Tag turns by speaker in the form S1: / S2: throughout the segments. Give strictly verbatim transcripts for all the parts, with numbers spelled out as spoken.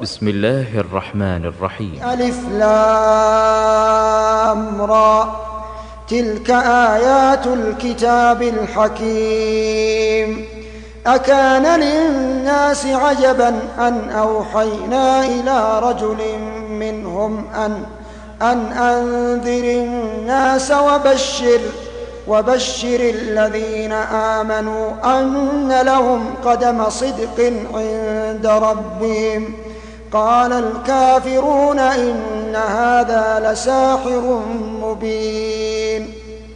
S1: بسم الله الرحمن الرحيم.
S2: ألف لام را، تلك آيات الكتاب الحكيم. أكان للناس عجبا أن أوحينا إلى رجل منهم أن أن أنذر الناس وبشر وبشر الذين آمنوا أن لهم قدم صدق عند ربهم. قال الكافرون إن هذا لساحر مبين.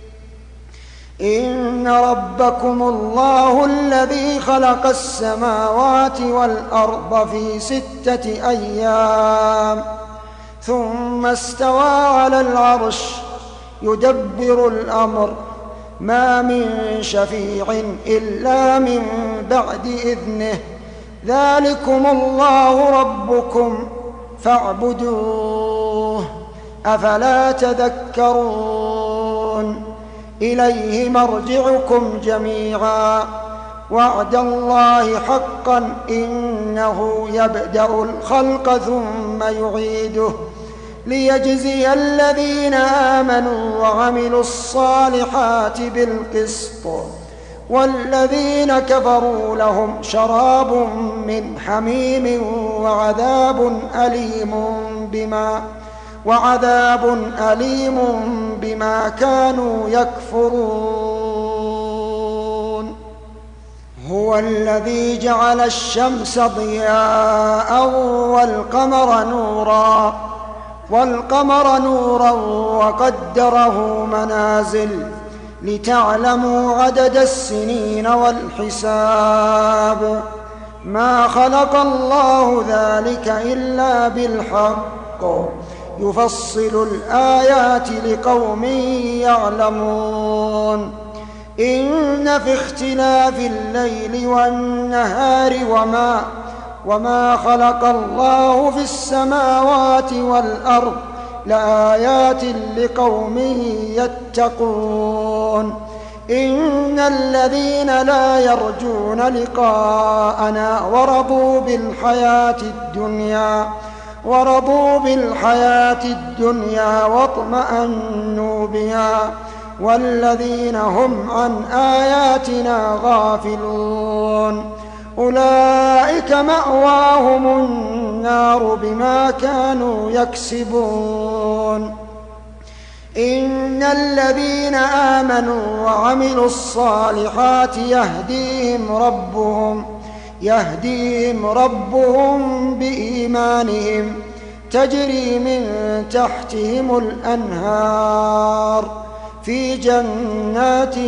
S2: إن ربكم الله الذي خلق السماوات والأرض في ستة أيام ثم استوى على العرش يدبر الأمر ما من شفيع إلا من بعد إذنه. ذلكم الله ربكم فاعبدوه أفلا تذكرون. إليه مرجعكم جميعا وعد الله حقا إنه يبدأ الخلق ثم يعيده ليجزي الذين آمنوا وعملوا الصالحات بالقسط والذين كفروا لهم شراب من حميم وعذاب أليم بما وعذاب أليم بما كانوا يكفرون. هو الذي جعل الشمس ضياء والقمر نورا والقمر نورا وقدره منازل لتعلموا عدد السنين والحساب. ما خلق الله ذلك إلا بالحق يفصل الآيات لقوم يعلمون. إن في اختلاف الليل والنهار وما وما خلق الله في السماوات والأرض لآيات لقوم يتقون. إن الذين لا يرجون لقاءنا ورضوا بالحياة الدنيا ورضوا بالحياة الدنيا واطمأنوا بها والذين هم عن آياتنا غافلون أولئك مأواهم النار بما كانوا يكسبون. إن الذين آمنوا وعملوا الصالحات يهديهم ربهم يهديهم ربهم بإيمانهم تجري من تحتهم الأنهار في جنات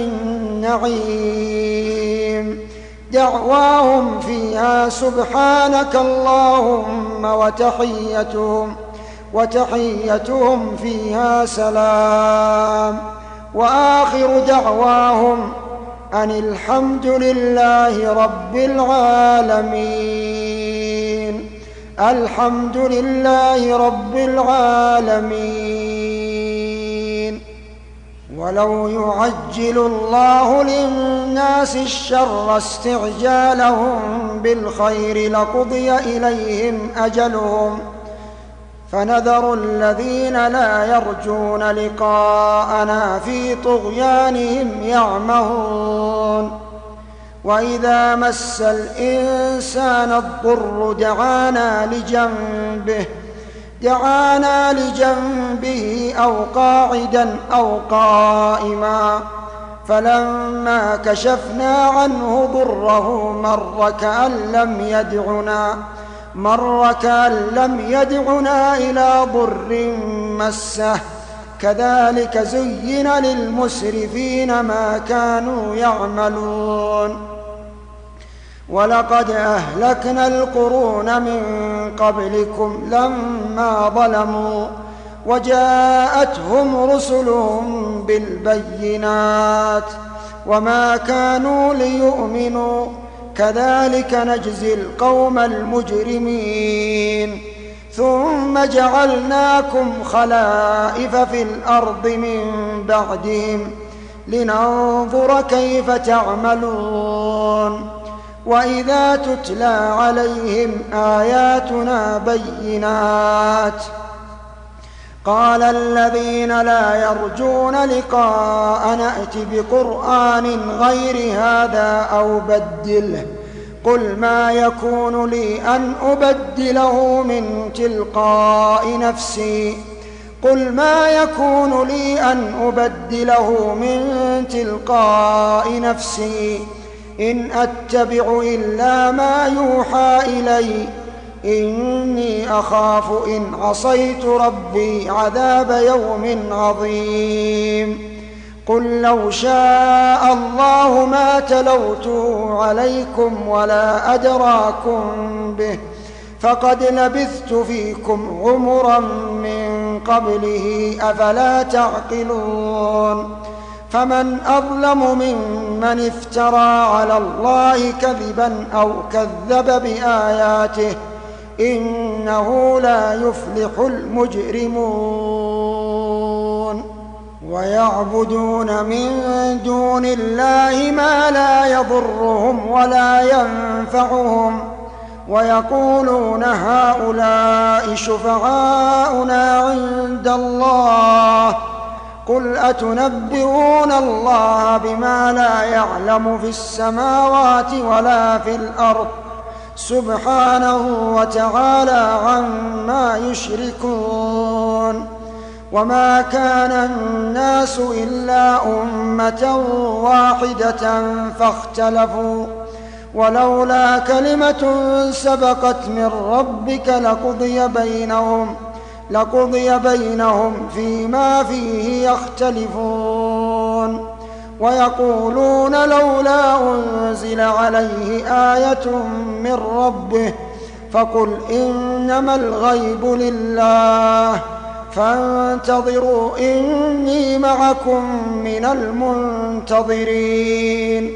S2: النعيم. دعواهم فيها سبحانك اللهم وتحيتهم وتحيتهم فيها سلام وآخر دعواهم أن الحمد لله رب العالمين. الحمد لله رب العالمين. ولو يعجل الله للناس الشر استعجالهم بالخير لقضي إليهم أجلهم فنذر الذين لا يرجون لقاءنا في طغيانهم يعمهون. وإذا مس الإنسان الضر دعانا لجنبه دعانا لجنبه أو قاعدا أو قائما فلما كشفنا عنه ضره مر كأن لم يدعنا مر كأن لم يدعنا إلى ضر مسه. كذلك زين للمسرفين ما كانوا يعملون. ولقد أهلكنا القرون من قبلكم لما ظلموا وجاءتهم رسلهم بالبينات وما كانوا ليؤمنوا كذلك نجزي القوم المجرمين. ثم جعلناكم خلائف في الأرض من بعدهم لننظر كيف تعملون. وإذا تتلى عليهم آياتنا بينات قال الذين لا يرجون لقاءنا ائت بقرآن غير هذا أو بدله قل ما يكون لي أن أبدله من تلقاء نفسي قل ما يكون لي أن أبدله من تلقاء نفسي إن أتبع إلا ما يوحى إلي إني أخاف إن عصيت ربي عذاب يوم عظيم قل لو شاء الله ما تلوته عليكم ولا أدراكم به فقد لبثت فيكم عمرا من قبله أفلا تعقلون فمن أظلم ممن افترى على الله كذبا أو كذب بآياته إنه لا يفلح المجرمون ويعبدون من دون الله ما لا يضرهم ولا ينفعهم ويقولون هؤلاء شفعاؤنا عند الله قل أتنبئون الله بما لا يعلم في السماوات ولا في الأرض سبحانه وتعالى عما يشركون وما كان الناس إلا أمة واحدة فاختلفوا ولولا كلمة سبقت من ربك لقضي بينهم لقضي بينهم فيما فيه يختلفون ويقولون لولا أنزل عليه آية من ربه فقل إنما الغيب لله فانتظروا إني معكم من المنتظرين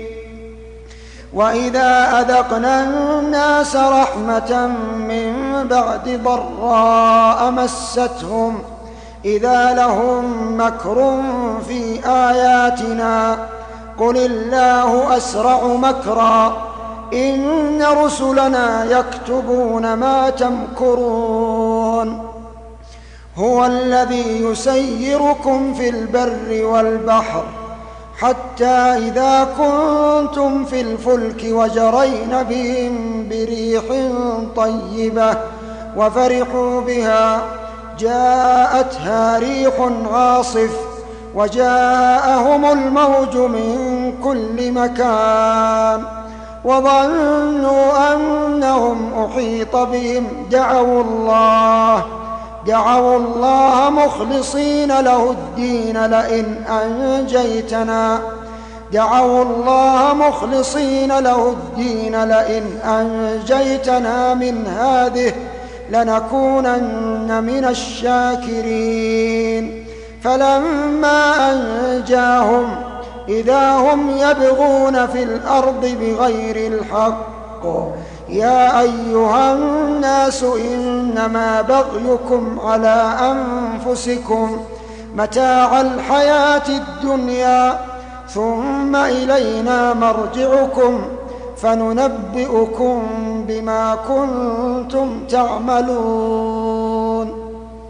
S2: وإذا أذقنا الناس رحمة من بعد ضراء مستهم إذا لهم مكر في آياتنا قل الله أسرع مكرا إن رسلنا يكتبون ما تمكرون هو الذي يسيركم في البر والبحر حتى إذا كنتم في الفلك وجرين بهم بريح طيبة وفرحوا بها جاءتها ريح عاصف وجاءهم الموج من كل مكان وظنوا أنهم أحيط بهم دعوا الله دعوا الله مخلصين له الدين لئن أنجيتنا دعوا الله مخلصين له الدين لئن أنجيتنا من هذه لنكونن من الشاكرين فلما أنجاهم إذا هم يبغون في الأرض بغير الحق يا أيها الناس إنما بغيكم على أنفسكم متاع الحياة الدنيا ثم إلينا مرجعكم فننبئكم بما كنتم تعملون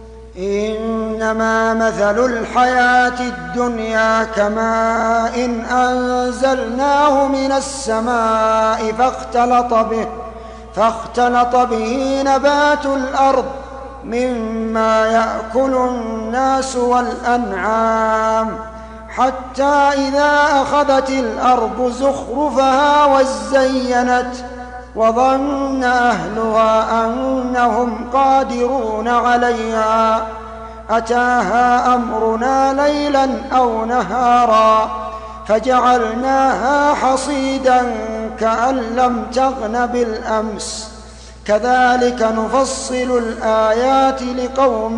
S2: إنما مثل الحياة الدنيا كماء إن أنزلناه من السماء فاختلط به فاختلط به نبات الأرض مما يأكل الناس والأنعام حتى إذا أخذت الأرض زخرفها وزينت وظن أهلها أنهم قادرون عليها أتاها أمرنا ليلا أو نهارا فجعلناها حصيدا كأن لم تغن بالأمس كذلك نفصل الآيات لقوم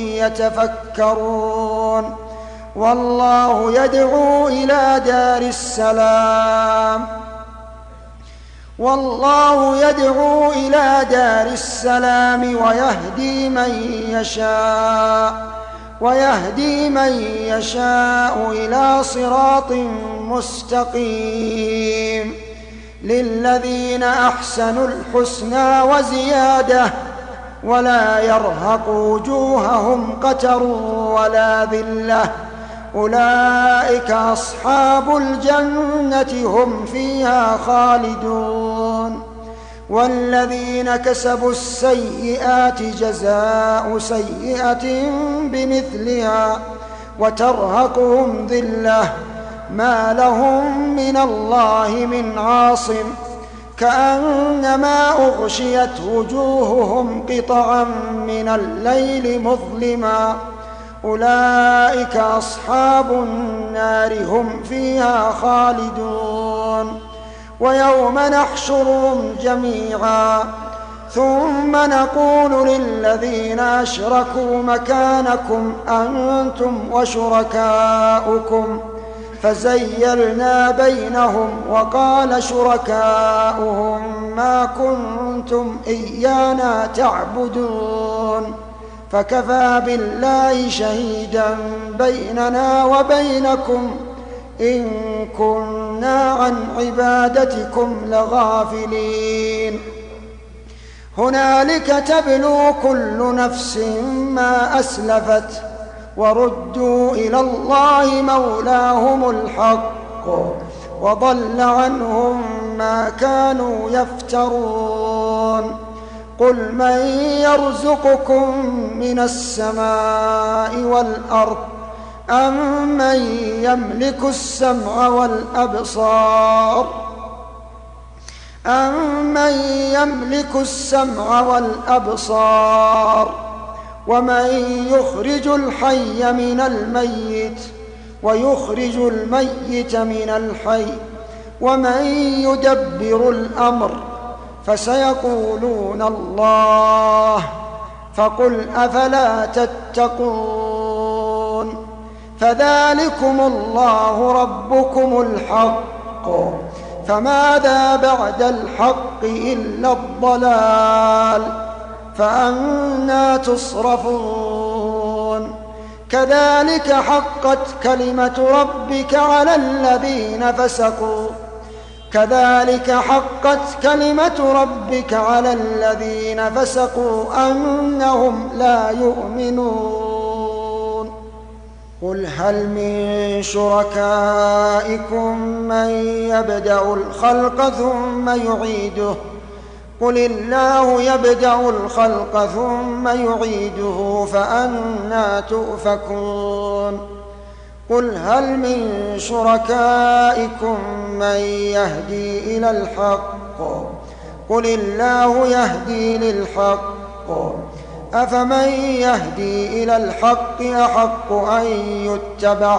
S2: يتفكرون والله يدعو إلى دار السلام والله يدعو إلى دار السلام ويهدي من يشاء ويهدي من يشاء إلى صراط مستقيم للذين أحسنوا الحسنى وزيادة ولا يرهق وجوههم قتر ولا ذلة أولئك أصحاب الجنة هم فيها خالدون والذين كسبوا السيئات جزاء سيئة بمثلها وترهقهم ذلة ما لهم من الله من عاصم كأنما أغشيت وجوههم قطعا من الليل مظلما أولئك أصحاب النار هم فيها خالدون ويوم نحشرهم جميعا ثم نقول للذين أشركوا مكانكم أنتم وشركاؤكم فزيلنا بينهم وقال شركاؤهم ما كنتم إيانا تعبدون فكفى بالله شهيدا بيننا وبينكم إن كنا عن عبادتكم لغافلين هنالك تبلو كل نفس ما أسلفت وردوا إلى الله مولاهم الحق وضل عنهم ما كانوا يفترون قل من يرزقكم من السماء والأرض أم من يملك السمع والأبصار أمن يملك السمع والأبصار ومن يخرج الحي من الميت ويخرج الميت من الحي ومن يدبر الأمر فسيقولون الله فقل أفلا تتقون فذلكم الله ربكم الحق فماذا بعد الحق إلا الضلال فأنى تصرفون كذلك حقت كلمة ربك على الذين فسقوا كذلك حقت كلمة ربك على الذين فسقوا أنهم لا يؤمنون قل هل من شركائكم من يبدأ الخلق ثم يعيده قل الله يبدأ الخلق ثم يعيده فأنى تؤفكون قل هل من شركائكم من يهدي إلى الحق قل الله يهدي للحق أفمن يهدي إلى الحق أحق أن يتبع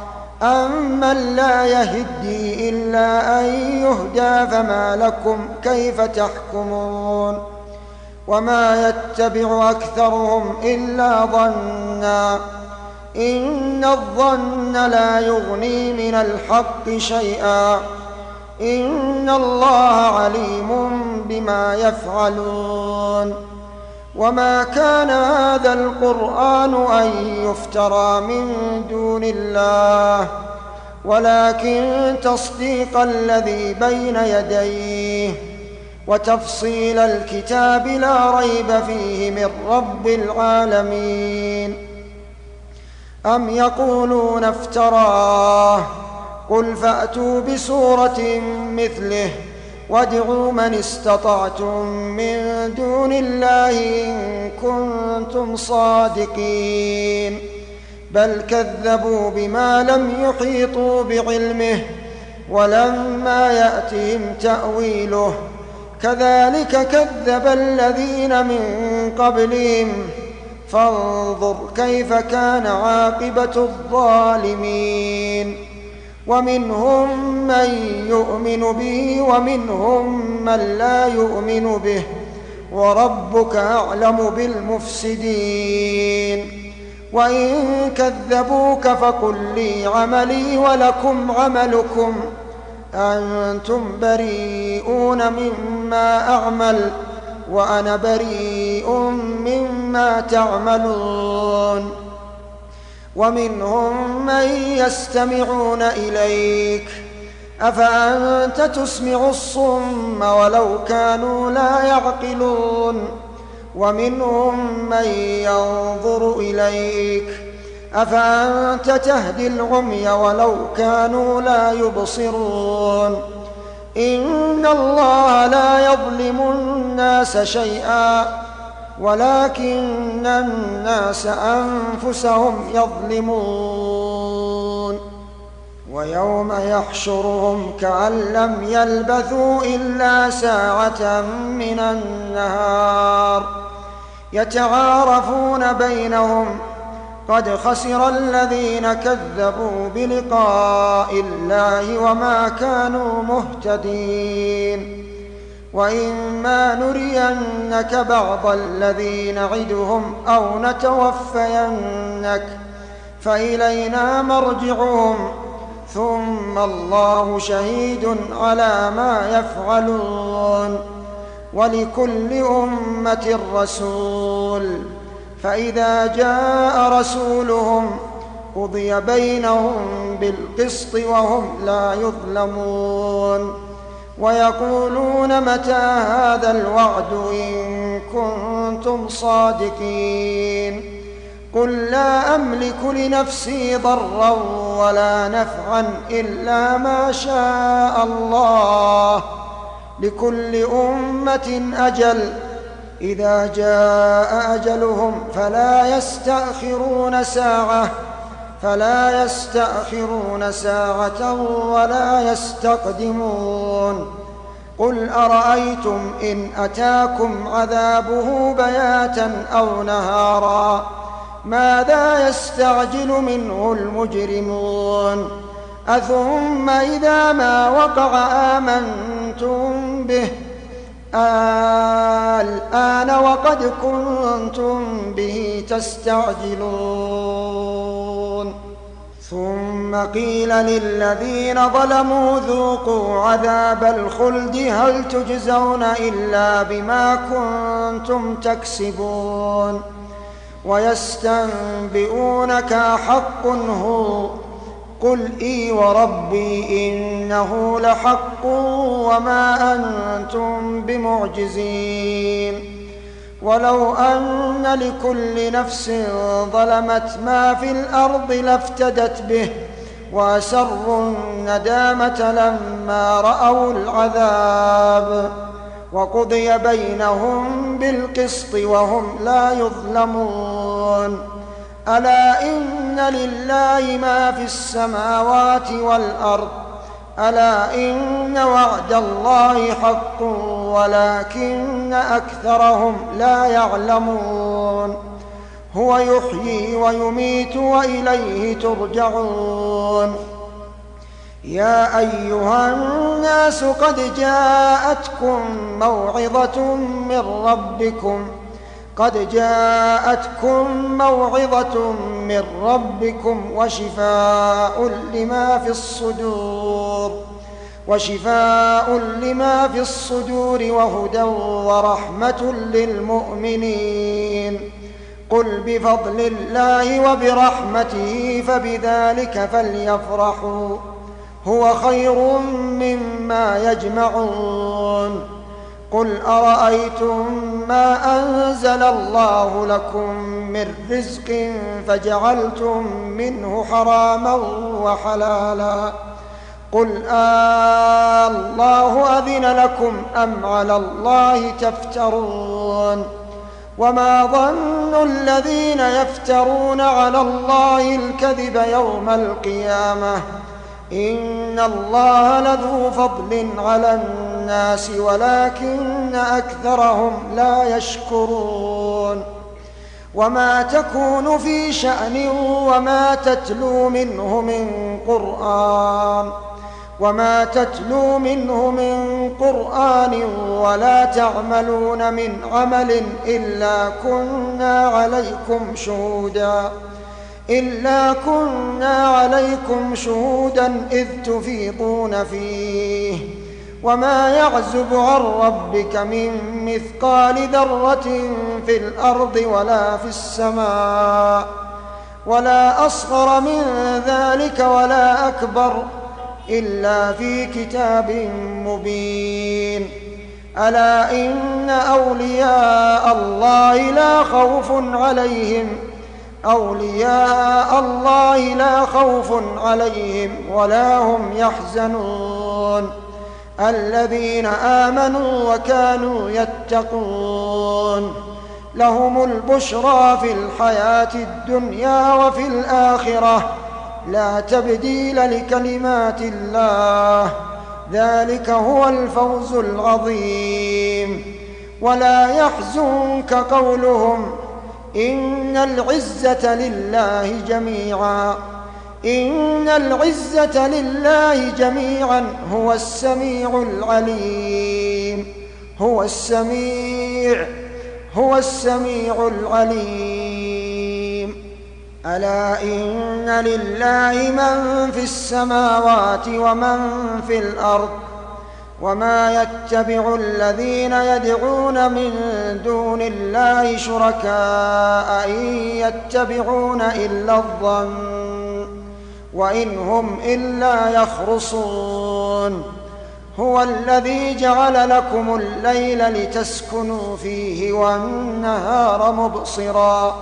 S2: أمن لا يهدي إلا أن يهدى فما لكم كيف تحكمون وما يتبع أكثرهم إلا ظنا إن الظن لا يغني من الحق شيئا إن الله عليم بما يفعلون وما كان هذا القرآن أن يفترى من دون الله ولكن تصديق الذي بين يديه وتفصيل الكتاب لا ريب فيه من رب العالمين أم يقولون افتراه قل فأتوا بسورة مثله وادعوا من استطعتم من دون الله إن كنتم صادقين بل كذبوا بما لم يحيطوا بعلمه ولما يأتهم تأويله كذلك كذب الذين من قبلهم فانظر كيف كان عاقبة الظالمين ومنهم من يؤمن به ومنهم من لا يؤمن به وربك أعلم بالمفسدين وإن كذبوك فقل لي عملي ولكم عملكم أنتم بريئون مما أعمل وأنا بريء مما تعملون ومنهم من يستمعون إليك أفأنت تسمع الصم ولو كانوا لا يعقلون ومنهم من ينظر إليك أفأنت تهدي العمي ولو كانوا لا يبصرون إن الله لا يظلم الناس شيئا ولكن الناس أنفسهم يظلمون ويوم يحشرهم كأن لم يلبثوا إلا ساعة من النهار يتعارفون بينهم قد خسر الذين كذبوا بلقاء الله وما كانوا مهتدين وإما نرينك بعض الذي نعدهم أو نتوفينك فإلينا مرجعهم ثم الله شهيد على ما يفعلون ولكل أمة رسول فإذا جاء رسولهم قضي بينهم بالقسط وهم لا يظلمون ويقولون متى هذا الوعد إن كنتم صادقين قل لا أملك لنفسي ضرا ولا نفعا إلا ما شاء الله لكل أمة أجل إذا جاء أجلهم فلا يستأخرون ساعة فلا يستأخرون ساعة ولا يستقدمون قل أرأيتم إن أتاكم عذابه بياتا أو نهارا ماذا يستعجل منه المجرمون أثم إذا ما وقع آمنتم به الآن وقد كنتم به تستعجلون ثم قيل للذين ظلموا ذوقوا عذاب الخلد هل تجزون إلا بما كنتم تكسبون ويستنبئونك حق هو قل إي وربي إنه لحق وما أنتم بمعجزين ولو أن لكل نفس ظلمت ما في الأرض لافتدت به وأسروا الندامة لما رأوا العذاب وقضي بينهم بالقسط وهم لا يظلمون ألا إن لله ما في السماوات والأرض ألا إن وعد الله حق ولكن أكثرهم لا يعلمون هو يحيي ويميت وإليه ترجعون يا أيها الناس قد جاءتكم موعظة من ربكم قد جاءتكم موعظة من ربكم وشفاء لما في الصدور وشفاء لما في الصدور وهدى ورحمة للمؤمنين قل بفضل الله وبرحمته فبذلك فليفرحوا هو خير مما يجمعون قل أرأيتم ما أنزل الله لكم من رزق فجعلتم منه حراما وحلالا قل آه الله أذن لكم أم على الله تفترون وما ظن الذين يفترون على الله الكذب يوم القيامة إن الله لذو فضل على الناس ولكن أكثرهم لا يشكرون وما تكون في شأن وما تتلو منه من قرآن وما تتلو منه من قرآن ولا تعملون من عمل إلا كنا عليكم شهودا إلا كنا عليكم شهودا إذ تفيضون فيه وما يعزب عن ربك من مثقال ذرة في الأرض ولا في السماء ولا أصغر من ذلك ولا أكبر إلا في كتاب مبين. ألا إن أولياء الله لا خوف عليهم أولياء الله لا خوف عليهم ولا هم يحزنون الذين آمنوا وكانوا يتقون لهم البشرى في الحياة الدنيا وفي الآخرة لا تبديل لكلمات الله ذلك هو الفوز العظيم. ولا يحزنك قولهم إن العزة لله جميعا إن العزة لله جميعا هو السميع العليم هو السميع هو السميع العليم. ألا إن لله من في السماوات ومن في الأرض وما يتبع الذين يدعون من دون الله شركاء إن يتبعون إلا الظن وإن هم إلا يخرصون. هو الذي جعل لكم الليل لتسكنوا فيه والنهار مبصرا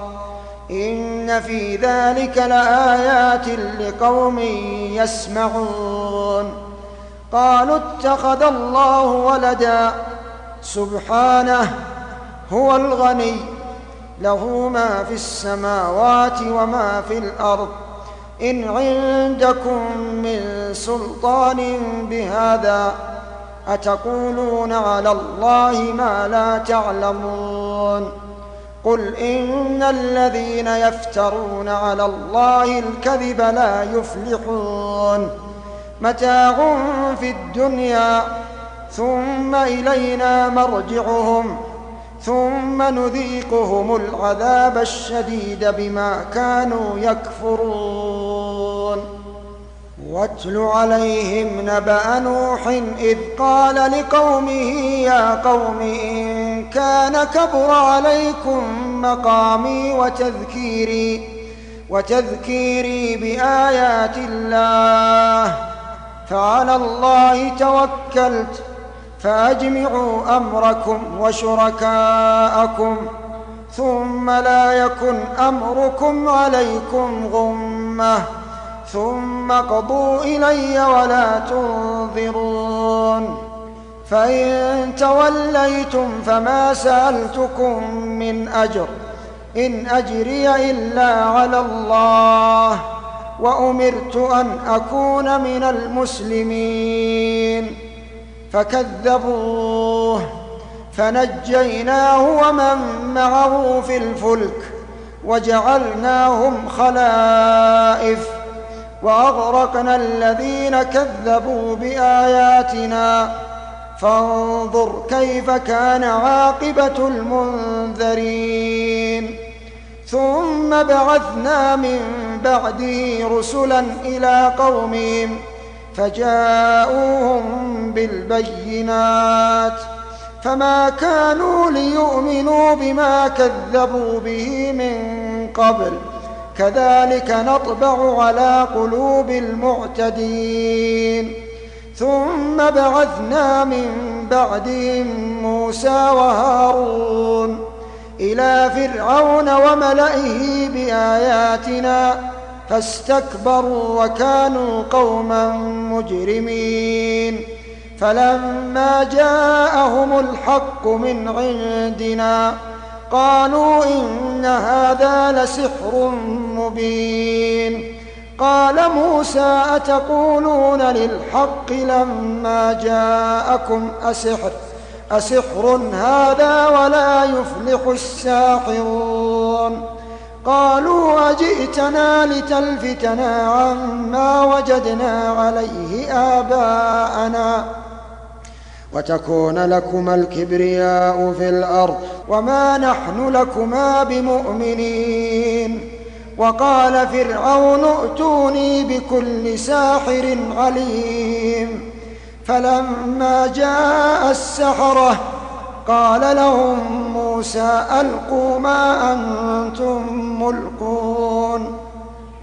S2: إن في ذلك لآيات لقوم يسمعون. قالوا اتخذ الله ولدا سبحانه هو الغني له ما في السماوات وما في الأرض إن عندكم من سلطان بهذا أتقولون على الله ما لا تعلمون. قل إن الذين يفترون على الله الكذب لا يفلحون متاع في الدنيا ثم إلينا مرجعهم ثم نذيقهم العذاب الشديد بما كانوا يكفرون. واتل عليهم نبأ نوح إذ قال لقومه يا قوم إن كان كبر عليكم مقامي وتذكيري وتذكيري بآيات الله فعلى الله توكلت فأجمعوا أمركم وشركاءكم ثم لا يكن أمركم عليكم غمة ثم قضوا إلي ولا تنظرون. فإن توليتم فما سألتكم من أجر إن أجري إلا على الله وأمرت أن أكون من المسلمين. فكذبوه فنجيناه ومن معه في الفلك وجعلناهم خلائف وأغرقنا الذين كذبوا بآياتنا فانظر كيف كان عاقبة المنذرين. ثم بعثنا من بعده رسلا إلى قومهم فجاءوهم بالبينات فما كانوا ليؤمنوا بما كذبوا به من قبل كذلك نطبع على قلوب المعتدين. ثم بعثنا من بعدهم موسى وهارون إلى فرعون وملئه بآياتنا فاستكبروا وكانوا قوما مجرمين. فلما جاءهم الحق من عندنا قالوا إن هذا لسحر مبين. قال موسى أتقولون للحق لما جاءكم أسحر أسحر هذا ولا يفلح الساحرون. قالوا أجئتنا لتلفتنا عما وجدنا عليه آباءنا وتكون لكما الكبرياء في الأرض وما نحن لكما بمؤمنين. وقال فرعون ائتوني بكل ساحر عليم. فلما جاء السحرة قال لهم موسى ألقوا ما أنتم ملقون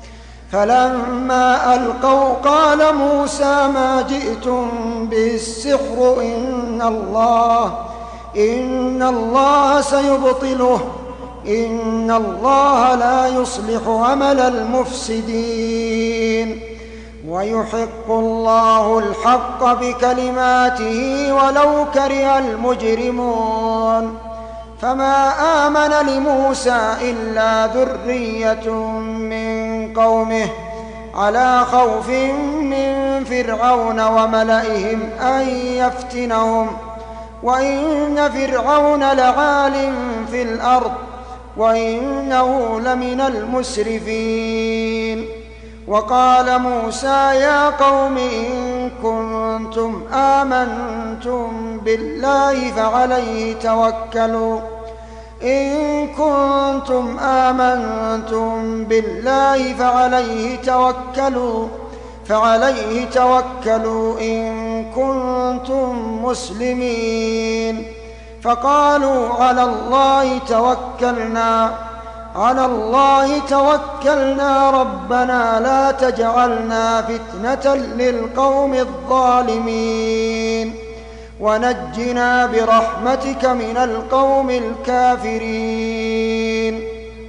S2: فلما ألقوا قال موسى ما جئتم به السحر إن الله إن الله سيبطله إن الله لا يصلح عمل المفسدين ويحق الله الحق بكلماته ولو كره المجرمون فما آمن لموسى إلا ذرية من قومه على خوف من فرعون وملئهم أن يفتنهم وإن فرعون لعال في الأرض وإنه لمن المسرفين وقال موسى يا قوم إن كنتم آمنتم بالله فعليه توكلوا إن كنتم آمنتم بالله فعليه توكلوا فعليه توكلوا إن كنتم مسلمين فقالوا على الله توكلنا على الله توكلنا ربنا لا تجعلنا فتنة للقوم الظالمين ونجنا برحمتك من القوم الكافرين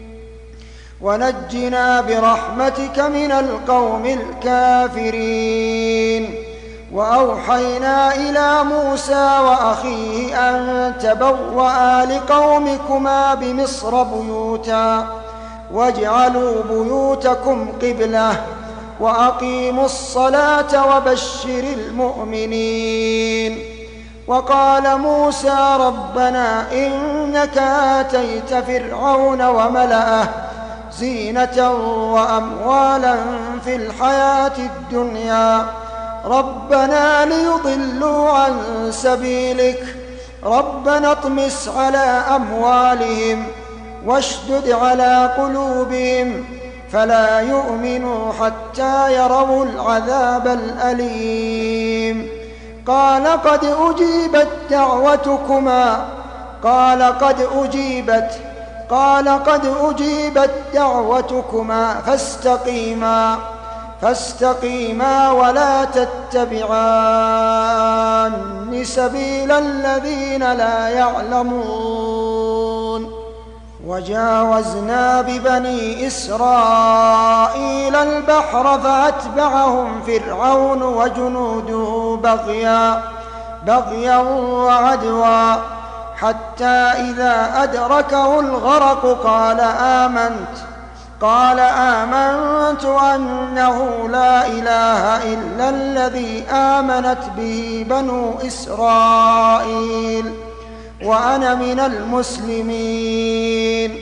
S2: ونجنا برحمتك من القوم الكافرين وأوحينا إلى موسى وأخيه أن تبوأ لقومكما بمصر بيوتا واجعلوا بيوتكم قبلة وأقيموا الصلاة وبشر المؤمنين وقال موسى ربنا إنك آتيت فرعون وملأه زينة وأموالا في الحياة الدنيا ربنا ليضلوا عن سبيلك ربنا اطمس على أموالهم واشدد على قلوبهم فلا يؤمنوا حتى يروا العذاب الأليم قال قد أجيبت دعوتكما قال قد أجيبت قال قد أجيبت دعوتكما فاستقيما فاستقيما ولا تتبعان سبيل الذين لا يعلمون وجاوزنا ببني إسرائيل البحر فأتبعهم فرعون وجنوده بغيا بغيا وعدوا حتى إذا أدركه الغرق قال آمنت قال آمنت أنه لا إله إلا الذي آمنت به بنو إسرائيل وأنا من المسلمين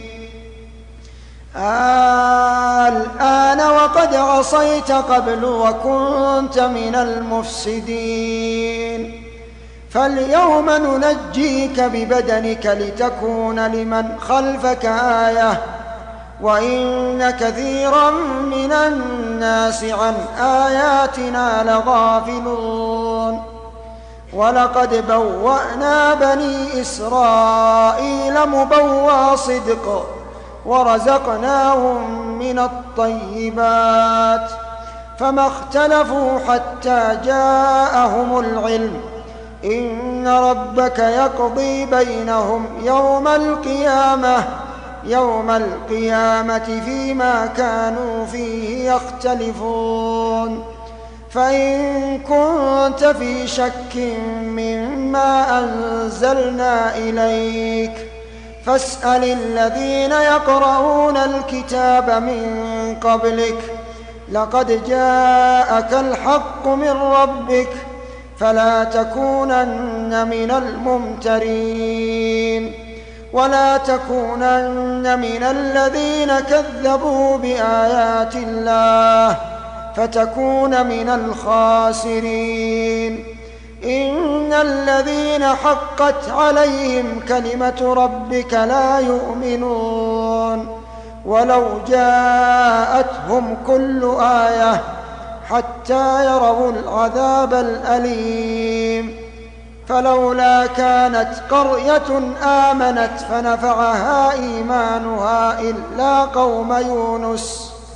S2: الآن وقد عصيت قبل وكنت من المفسدين فاليوم ننجيك ببدنك لتكون لمن خلفك آية وإن كثيرا من الناس عن آياتنا لغافلون ولقد بوأنا بني إسرائيل مبوى صدق ورزقناهم من الطيبات فما اختلفوا حتى جاءهم العلم إن ربك يقضي بينهم يوم القيامة يوم القيامة فيما كانوا فيه يختلفون فإن كنت في شك مما أنزلنا إليك فاسأل الذين يقرؤون الكتاب من قبلك لقد جاءك الحق من ربك فلا تكونن من الممترين ولا تكونن من الذين كذبوا بآيات الله فتكون من الخاسرين إن الذين حقت عليهم كلمة ربك لا يؤمنون ولو جاءتهم كل آية حتى يروا العذاب الأليم فلولا كانت قرية آمنت فنفعها إيمانها إلا قوم يونس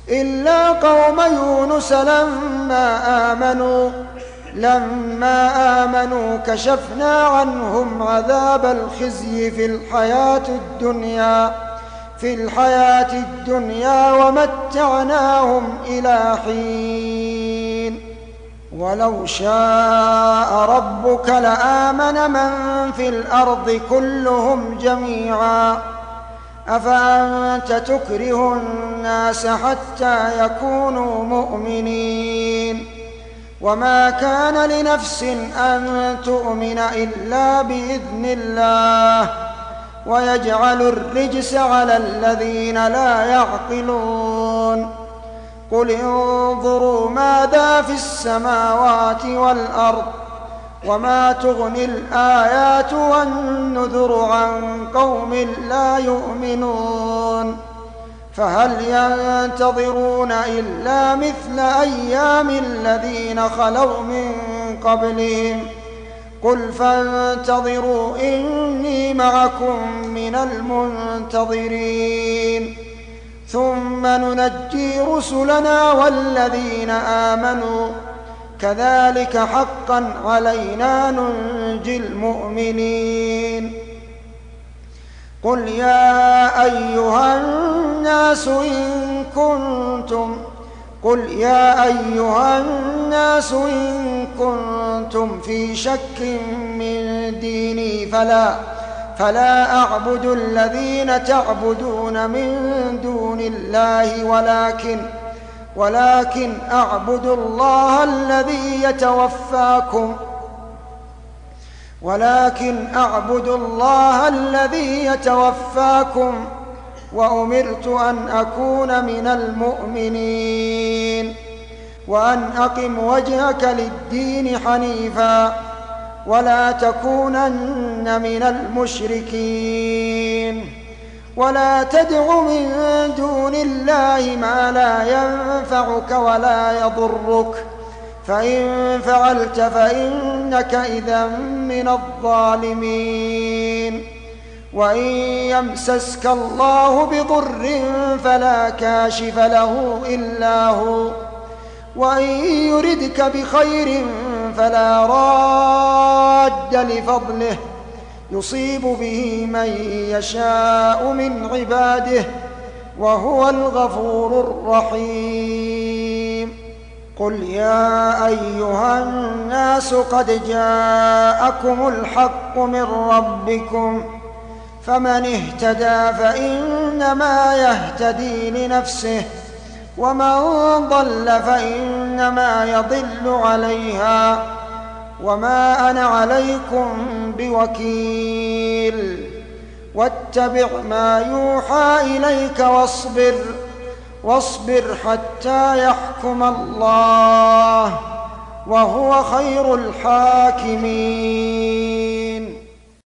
S2: إلا قوم يونس لما آمنوا لما آمنوا كشفنا عنهم عذاب الخزي في الحياة الدنيا في الحياة الدنيا ومتعناهم إلى حين ولو شاء ربك لآمن من في الأرض كلهم جميعا أفأنت تكره الناس حتى يكونوا مؤمنين وما كان لنفس أن تؤمن إلا بإذن الله ويجعل الرجس على الذين لا يعقلون قل انظروا ماذا في السماوات والأرض وما تغني الآيات والنذر عن قوم لا يؤمنون فهل ينتظرون إلا مثل أيام الذين خلوا من قبلهم قل فانتظروا إني معكم من المنتظرين ثم ننجي رسلنا والذين آمنوا كذلك حقا علينا ننجي المؤمنين قل يا أيها الناس إن كنتم قل يا أيها الناس إن كنتم في شك من ديني فلا فلا أعبد الذين تعبدون من دون الله ولكن ولكن أعبد الله الذي يتوفاكم ولكن أعبد الله الذي يتوفاكم وأمرت أن أكون من المؤمنين وأن أقم وجهك للدين حنيفا ولا تكونن من المشركين ولا تدع من دون الله ما لا ينفعك ولا يضرك فإن فعلت فإنك إذا من الظالمين وإن يمسسك الله بضر فلا كاشف له إلا هو وإن يردك بخير فلا راد لفضله يصيب به من يشاء من عباده وهو الغفور الرحيم قل يا أيها الناس قد جاءكم الحق من ربكم فمن اهتدى فإنما يهتدي لنفسه ومن ضل فإنما يضل عليها وما أنا عليكم بوكيل واتبع ما يوحى إليك واصبر واصبر حتى يحكم الله وهو خير الحاكمين